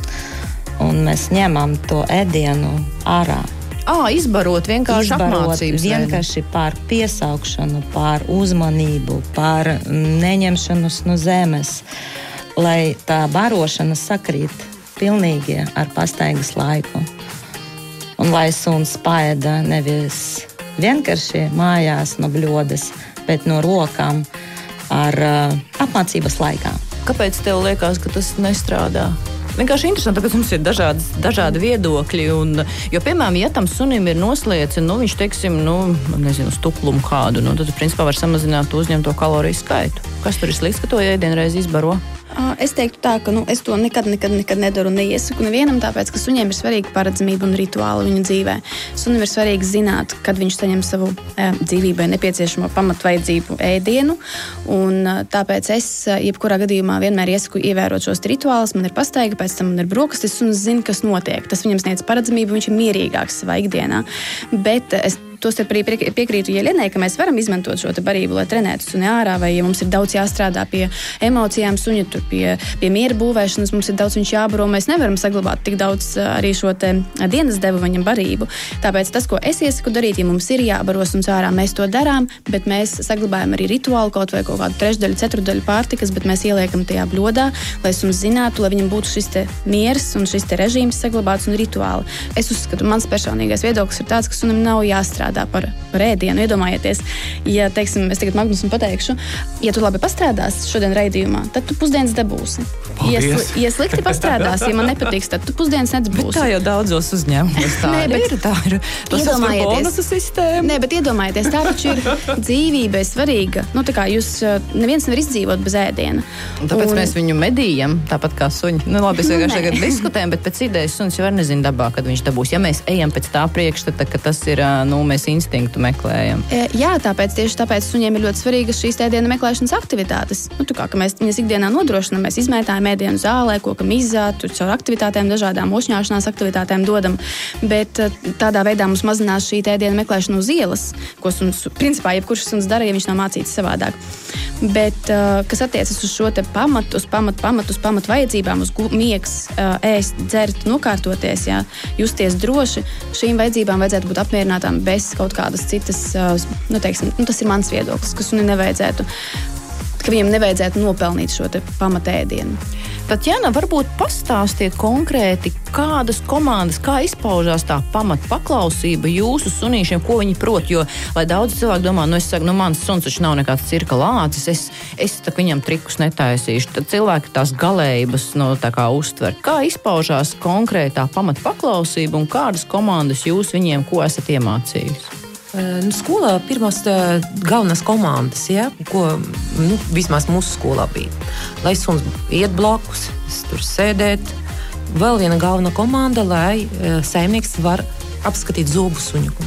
un mēs ņemam to ēdienu ārā. Izbarot vienkārši apmācības. Vienkārši par piesaukšanu, par uzmanību, par neņemšanos no zemes, lai tā barošana sakrīt pilnīgi ar pastaigas laiku. Un lai suns paēda nevis vienkārši mājās no bļodas, bet no rokām ar apmācības laikā. Kāpēc tev liekas, ka tas nestrādā? Vienkārši interesanti, tāpēc mums ir dažādi viedokļi. Jo, piemēram, ja tam sunim ir noslēdz, viņš, teiksim, stuklumu kādu, tad, principā, var samazināt uzņemto kaloriju skaitu. Kas tur ir slikts, ka to ēdienreiz izbaro? Es teiktu tā, ka es to nekad nedaru un neiesaku nevienam, tāpēc, ka suņiem ir svarīga paredzamība un rituāli viņa dzīvē. Sunim ir svarīgi zināt, kad viņš saņem savu dzīvībai nepieciešamo pamatvajadzību ēdienu, un tāpēc es jebkurā gadījumā vienmēr iesaku ievērot šos rituālus. Man ir pastaiga, pēc tam man ir brokastis, un es zinu, kas notiek. Tas viņam sniedz paredzamību, viņš ir mierīgāks savā ikdienā. Bet es tostarp arī piekrītu Jeļenai, ka mēs varam izmantot šo barību, lai trenētu suni ārā, vai ja mums ir daudz jāstrādā pie emocijām suņa, tur pie miera būvēšanas, mums ir daudz viņš jābaro, mēs nevaram saglabāt tik daudz arī šo dienas devu viņam barību. Tāpēc tas, ko es iesaku darīt, ja mums ir jābaro suns ārā, mēs to darām, bet mēs saglabājam arī rituālu kaut vai kaut kādu 3/4, 4/4 pārtikas, bet mēs ieliekam tajā bļodā, lai suns zinātu, lai viņam būtu šis miers un šis režīms saglabāts un rituāli. Es uzskatu, mans personīgais viedoklis ir tāds, ka sunim nav jāstrādā par ēdienu. Iedomājieties, ja, teiksim, es tagad Magnusam pateikšu, ja tu labi pastrādāsi šodien raidījumā, tad tu pusdienas dabūsi. Ja slikti pastrādās, ja man nepatiks, tad tu pusdienas nedabūsi. Bet tā jau daudzos uzņēmumos tā ir. Tas ir bonusu sistēma. Nē, bet iedomājieties, tā taču ir dzīvībai svarīga. Jūs neviens nevar izdzīvot bez ēdiena. Tāpēc mēs viņu medījam, tāpat kā suņi. Labi, es vienkārši tagad diskutējam, bet pēc idejas suns jau nezina dabā, kad viņš dabūs. Ja mēs ejam pēc tā priekšstata, ka tas ir, mēs instinktu meklējam. Jā, tieši tāpēc suņiem ir ļoti svarīgas šīs ēdiena meklēšanas aktivitātes. Kā mēs viņas ikdienā nodrošinām, mēs izmētājam ēdienu zālē, kokam izzāt, tur caur aktivitātēm, dažādām ošņāšanās aktivitātēm dodam, bet tādā veidā mums mazinās šī ēdiena meklēšana uz ielas, ko suns, principā, jebkurš suns dara, ja viņš nav mācīts savādāk. Bet, kas attiecas uz šo uz pamatu vajadzībām, uz miegs, ēst, dzert, nokārtoties, jā, justies droši, šīm vajadzībām vajadzētu būt apmierinātām bez kaut kādas citas, tas ir mans viedoklis, ka sunim nevajadzētu, ka viņam nevajadzētu nopelnīt šo pamatēdienu. Tatjana, varbūt pastāstiet konkrēti, kādas komandas, kā izpaužās tā pamatpaklausība jūsu sunīšiem, ko viņi prot, jo, lai daudz cilvēku domā, es saku, mans suns taču nav nekāds cirka lācis, es tak viņam trikus netaisīšu, tad cilvēki tās galējības, tā kā uztver. Kā izpaužās konkrētā pamatpaklausība un kādas komandas jūs viņiem, ko esat iemācījusi? Skolā pirmās galvenās komandas, ko vismaz mūsu skolā bija. Lai suns iet blakus, tur sēdēt. Vēl viena galvenā komanda, lai saimnieks var apskatīt zobu suņuku.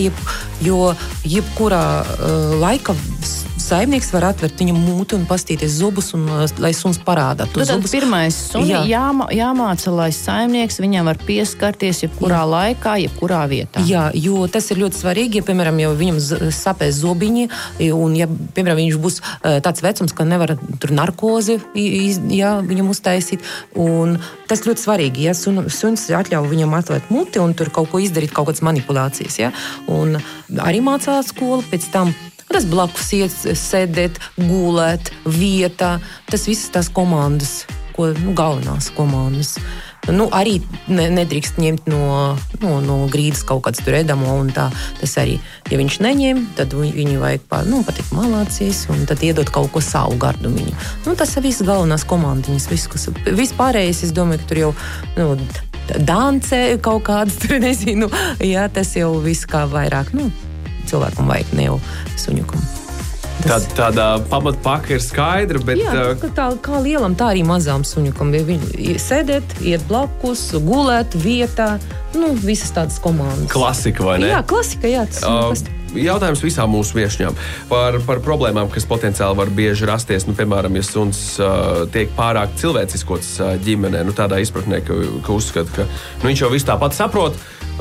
Jo jebkurā laika saimnieks var atvērt viņam mūti un pastīties zobus, un lai suns parādā. Tad pirmais suni jāmāca, lai saimnieks viņam var pieskarties jebkurā laikā, jebkurā vietā. Jā, jo tas ir ļoti svarīgi, ja, piemēram, jau viņam sapēs zobiņi, un, ja, piemēram, viņš būs tāds vecums, ka nevar tur narkozi viņam uztaisīt, un tas ļoti svarīgi, ja suns atļauj viņam atvērt muti un tur kaut ko izdarīt, kaut kādas manipulācijas, ja, un arī mācās skolu, pēc tam tas blakus iet, sēdēt, gulēt, vietā. Tas visas tās komandas, galvenās komandas. Arī nedrīkst ņemt no grīdas kaut kāds tur edamo un tā. Tas arī, ja viņš neņem, tad viņu vajag patikt malācies un tad iedot kaut ko savu gardu viņu. Tas ir visas galvenās komandiņas. Vispārējais, es domāju, ka tur jau dancē kaut kādas, tur nezinu, tas jau viss kā vairāk, cilvēkam vajag, ne jau suņukam. Tāda pamatpaka ir skaidra, bet... Jā, kā lielam, tā arī mazām suņukam. Sēdēt, iet blakus, gulēt vietā, visas tādas komandas. Klasika, vai ne? Jā, klasika, jā. Jautājums visām mūsu viešņām par problēmām, kas potenciāli var bieži rasties. Piemēram, ja suns tiek pārāk cilvēciskots ģimenē, tādā izpratnē, ka uzskata, ka viņš jau visu tāpat saprot,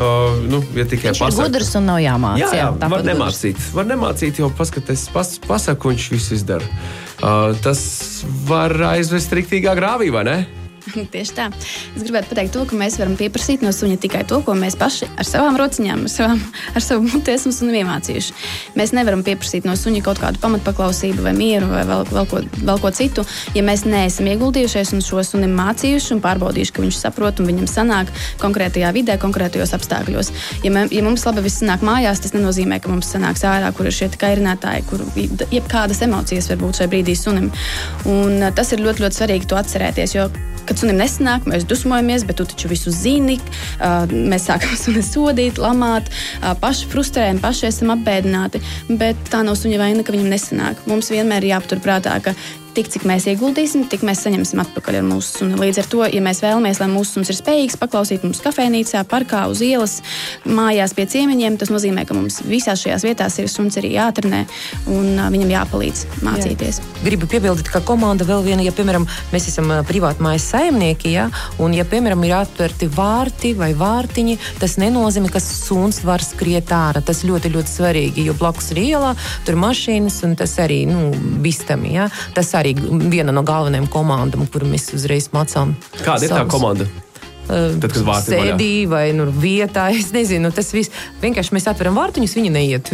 ja tikai viņš ir gudrs un nav jāmāc. Jā, var nemācīt, jo pasaku, viņš visu izdara. Tas var aizvest riktīgā grāvī, vai ne? Tieši tā. Es gribētu pateikt to, ka mēs varam pieprasīt no suņa tikai to, ko mēs paši ar savām rociņām, ar savu muti esam sunim iemācījuši. Mēs nevaram pieprasīt no suņa kaut kādu pamatpaklausību vai mieru vai vēl ko citu, ja mēs neesam ieguldījušies un šo sunim mācījuši un pārbaudījuši, ka viņš saprot un viņam sanāk konkrētajā vidē, konkrētajos apstākļos. Ja mums labi viss sanāk mājās, tas nenozīmē, ka mums sanāks ārā, kur ir šie kairinātāji, kur jebkādas emocijas var būt šai brīdī sunim. Un tas ir ļoti, ļoti svarīgi to atcerēties, jo kad sunim nesanāk, mēs dusmojamies, bet tu taču visu zini, mēs sākam suni sodīt, lamāt, paši frustrējam, paši esam apbēdināti, bet tā nav suņa vaina, ka viņam nesanāk. Mums vienmēr ir jāpatur prātā, ka tik, cik mēs ieguldīsim, tik mēs saņemsim atpakaļ ar mūsu suni. Līdz ar to, ja mēs vēlamies, lai mūsu suns ir spējīgs paklausīt mums kafejnīcā, parkā, uz ielas, mājās pie ciemiņiem, tas nozīmē, ka mums visās šajās vietās ir suns arī jātrenē un viņam jāpalīdz mācīties. Jā. Gribu piebildīt, ka komanda vēl viena, ja, piemēram, mēs esam privātmājas saimnieki, un, ja, piemēram, ir atverti vārti vai vārtiņi, tas nenozīmē, ka suns var skriet ārā. Tas ļoti, ļoti svarīgi, jo blakus ir ielā, tur mašīnas, un tas arī, bīstami, Tas arī viena no galvenajām komandām, kuru mēs uzreiz mācām. Kāda ir tā komanda? Tad, kad vārti ir sēdī vai vietā, es nezinu, tas viss. Vienkārši mēs atveram vārtiņus, viņi neiet.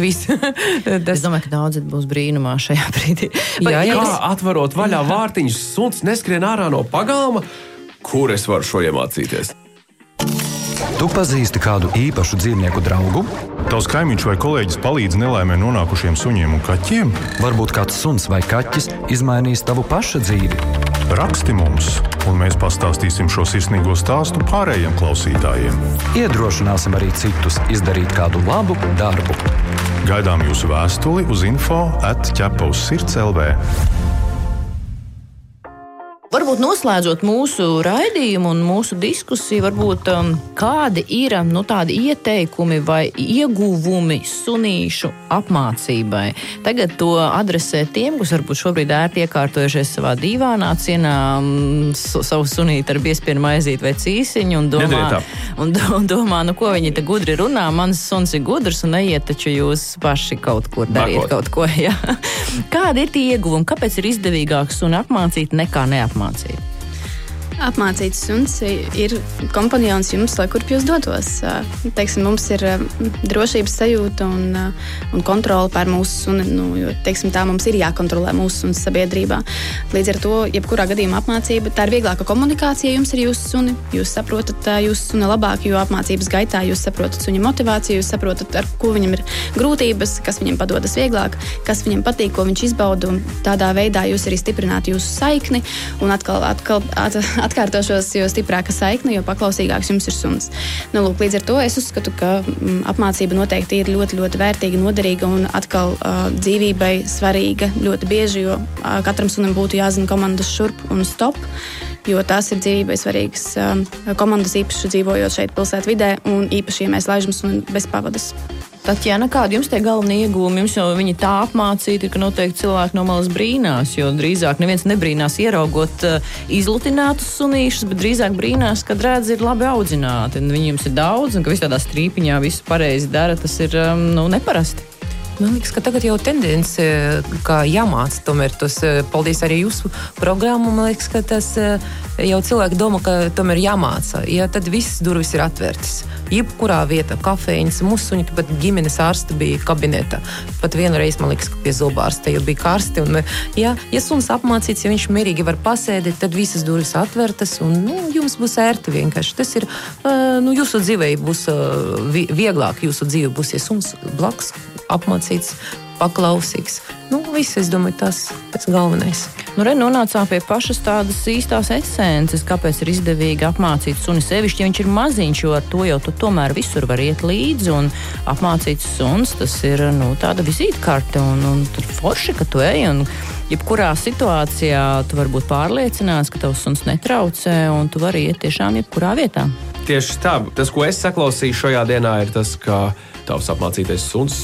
Es domāju, ka daudz būs brīnumā šajā brīdī. Kā atverot vaļā vārtiņus, suns neskrien ārā no pagalma? Kur es varu šo iemācīties? Tu pazīsti kādu īpašu dzīvnieku draugu? Tavs kaimiņš vai kolēģis palīdz nelaimē nonākušiem suņiem un kaķiem? Varbūt kāds suns vai kaķis izmainīs tavu paša dzīvi? Raksti mums, un mēs pastāstīsim šo sirsnīgo stāstu pārējiem klausītājiem. Iedrošināsim arī citus izdarīt kādu labu darbu. Gaidām jūsu vēstuli uz info@ķepauzsirds.lv. Varbūt noslēdzot mūsu raidījumu un mūsu diskusiju, varbūt kādi ir tādi ieteikumi vai ieguvumi sunīšu apmācībai. Tagad to adresē tiem, kas varbūt šobrīd ērti iekārtojušies savā dīvānā, cienā savu sunīti ar biespienu maizīti vai cīsiņu un domā, ko viņi te gudri runā. Mans suns ir gudrs un neiet taču jūs paši kaut kur darīt kaut ko. Jā. Kādi ir tie ieguvumi? Kāpēc ir izdevīgāk suni apmācīt nekā neapmācīt? Apmācīts suns ir kompanions jums, lai kurp jūs dotos. Teiksim, mums ir drošības sajūta un kontrole pār mūsu suni, jo, teiksim, tā mums ir jākontrolē mūsu suns sabiedrībā. Līdz ar to, jebkurā gadījumā apmācība, tā ir vieglāka komunikācija jums ar jūsu suni. Jūs saprotat jūsu suni labāk, jo apmācības gaitā jūs saprotat suņa motivāciju, jūs saprotat, ar ko viņam ir grūtības, kas viņam padodas vieglāk, kas viņam patīk, ko viņš izbauda, un tādā veidā jūs arī stiprināt jūsu saikni un atkal atkārtošos, jo stiprāka saikne, jo paklausīgāks jums ir suns. Nu, lūk, līdz ar to es uzskatu, ka apmācība noteikti ir ļoti, ļoti vērtīga, noderīga un atkal dzīvībai svarīga ļoti bieži, jo katram sunim būtu jāzina komandas šurp un stop, jo tās ir dzīvībai svarīgas komandas īpaši dzīvojot šeit pilsētvidē un īpaši, ja mēs laižam suni bez pavadas. Tatjana, kādi jums tie galvenie iegūmi? Jums jau viņi tā apmācīti, ka noteikti cilvēki no malas brīnās, jo drīzāk neviens nebrīnās ieraugot izlutinātus sunīšus, bet drīzāk brīnās, kad redz ir labi audzināti. Un viņi jums ir daudz, un ka viss tādā strīpiņā visu pareizi dara, tas ir neparasti. Man liekas, ka tagad jau tendence, kā jāmāca, tomēr tas, paldies arī jūsu programmu, man liekas, ka tas jau cilvēki domā, ka tomēr jāmāca, ja tad visas durvis ir atvērtas. Jebkurā vietā, kafejņas, mūsu suņi, pat ģimenes ārsta bija kabinetā. Pat vienreiz, man liekas, ka pie zobārsta jau bija karsti. Un, ja suns apmācīts, ja viņš mierīgi var pasēdēt, tad visas durvis atvērtas un jums būs ērti vienkārši. Tas ir, jūsu dzīvē būs vieglāk, jūsu dzīve būs, ja suns blakus apmācīts, paklausīgs. Viss, es domāju, tas pēc galvenais. Nonācām pie pašas tādas īstās esences, kāpēc ir izdevīgi apmācīt suni sevišķi, ja viņš ir maziņš, jo ar to jau tu tomēr visur var iet līdzi, un apmācīts suns, tas ir, tāda vizītkarte, un tur forši, ka tu ej, un jebkurā situācijā tu vari būt pārliecināts, ka tavs suns netraucē, un tu vari iet tiešām jebkurā vietā. Tieši tā. Tas, ko es saklausīju šajā dienā, ir tas, ka tavs apmācītais suns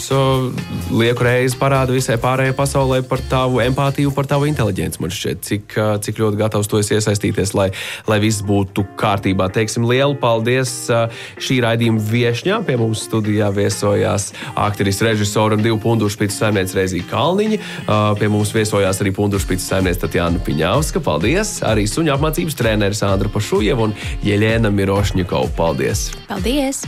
lieku reizi parāda visai pārējai pasaulē par tavu empātiju, par tavu inteliģenci. Man šķiet, cik ļoti gatavs tu esi iesaistīties, lai viss būtu kārtībā. Teiksim, lielu paldies šī raidījuma viešņām. Pie mums studijā viesojās aktrise, režisora un 2 pundušpīces saimniece Reizīga Kalniņa. Pie mums viesojās arī pundušpīces saimniece Tatjana Piņauska. Paldies! Arī suņu apmācības treneris Andra Pašujeva un Jeļena Mirošņikova. Paldies! Paldies!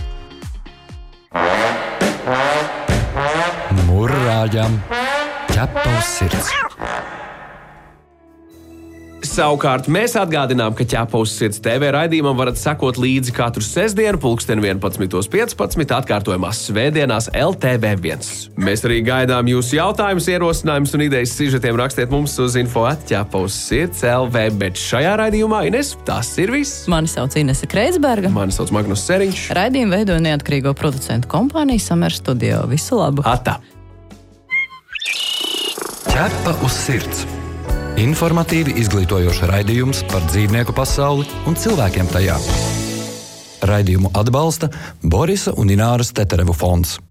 Murrājam, ķepa uz sirds. Savukārt mēs atgādinām, ka ķepa uz sirds TV raidījumam varat sekot līdzi katru sestdienu, 11.15. atkārtojumā svētdienās LTV1. Mēs arī gaidām jūsu jautājumus, ierosinājumus un idejas sižetiem. Rakstiet mums uz info@ķepauzsirds.lv, bet šajā raidījumā, Ines, tas ir viss. Mani sauc Inese Kreitsberga. Mani sauc Magnus Seriņš. Raidījumu veidoja neatkarīgo producentu kompānija Summer Studio. Visu labu! Atā! Ķepa uz sirds. Informatīvi izglītojoša raidījums par dzīvnieku pasauli un cilvēkiem tajā. Raidījumu atbalsta Borisa un Ināras Teterevu fonds.